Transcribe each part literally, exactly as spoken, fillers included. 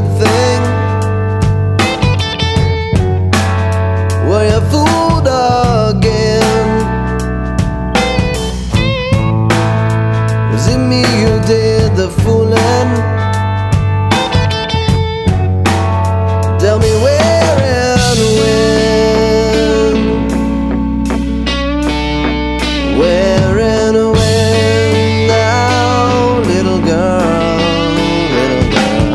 good thing. Were you fooled again? Was it me who did the fooling? Tell me where and when. Where and when now, little girl, little girl.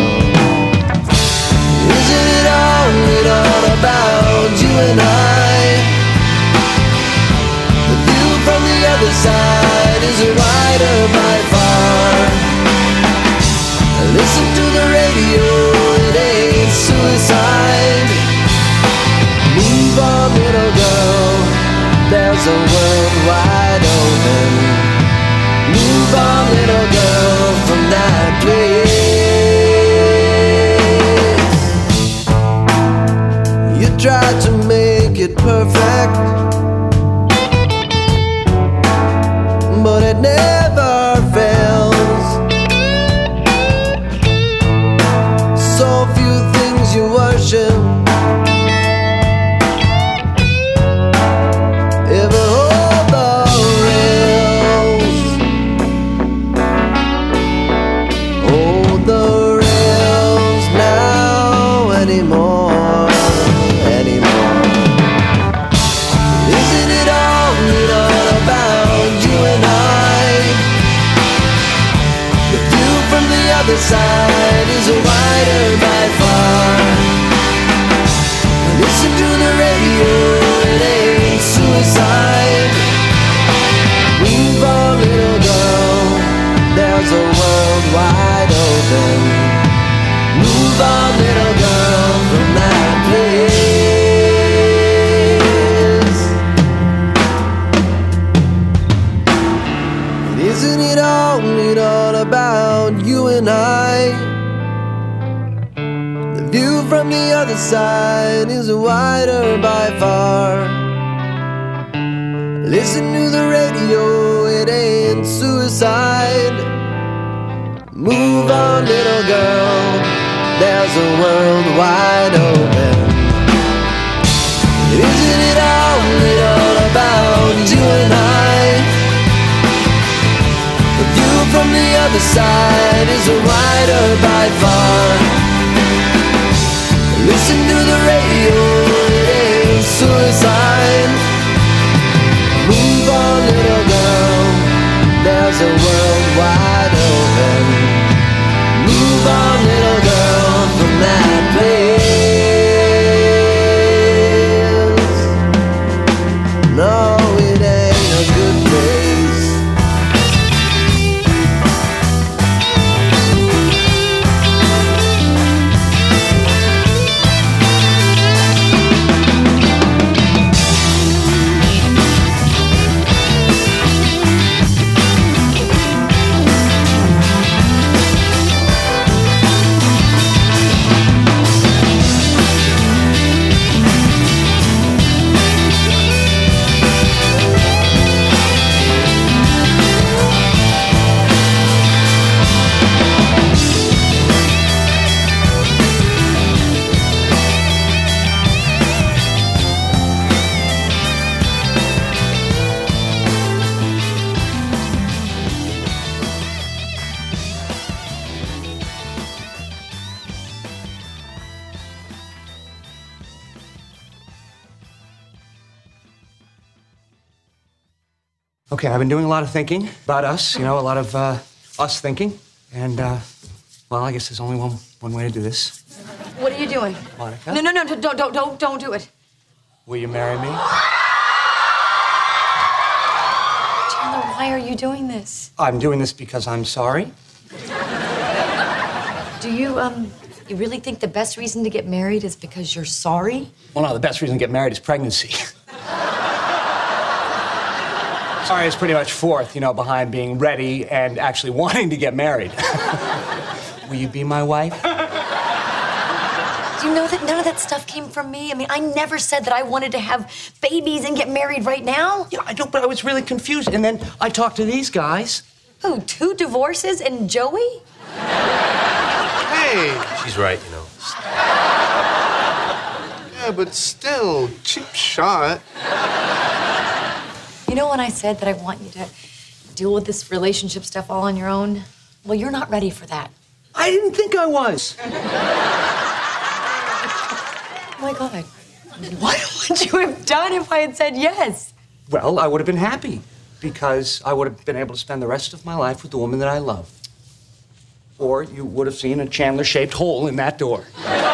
Isn't it all, it all about you and I? The view from the other side is wider by far. Listen to the radio, it ain't suicide. Move on, little girl, there's a world wide open. Move on, little girl, from that place. You tried to make it perfect, but it never fails. So few things you worship ever hold the rails. Hold the rails now anymore, anymore. Isn't it all, it all about you and I? The view from the other side is wider by far. Listen to the radio, it ain't suicide. Move on, little girl, there's a world wide open. Move on, little girl, from that place. Isn't it all, it all about you and I? The view from the other side is wider by far. Listen to the radio, it ain't suicide. Move on, little girl, there's a world wide open. Isn't it all, it all about you and I? The view from the other side is wider by far. Listen to the radio, it ain't suicide. Move on, little girl, there's a world wide open. Move on, little girl, from that place. No, it ain't a good place. Okay, I've been doing a lot of thinking about us, you know, a lot of uh, us thinking. And, uh, well, I guess there's only one, one way to do this. What are you doing? Monica? No, no, no, don't, don't, don't, don't do it. Will you marry me? Chandler, why are you doing this? I'm doing this because I'm sorry. Do you, um, you really think the best reason to get married is because you're sorry? Well, no, the best reason to get married is pregnancy. Sorry is pretty much fourth, you know, behind being ready and actually wanting to get married. Will you be my wife? Do you know that none of that stuff came from me? I mean, I never said that I wanted to have babies and get married right now. Yeah, I know, but I was really confused. And then I talked to these guys. Who, two divorces and Joey? Hey! She's right, you know. Yeah, but still, cheap shot. You know when I said that I want you to deal with this relationship stuff all on your own? Well, you're not ready for that. I didn't think I was. Oh my God. What would you have done if I had said yes? Well, I would have been happy because I would have been able to spend the rest of my life with the woman that I love. Or you would have seen a Chandler-shaped hole in that door.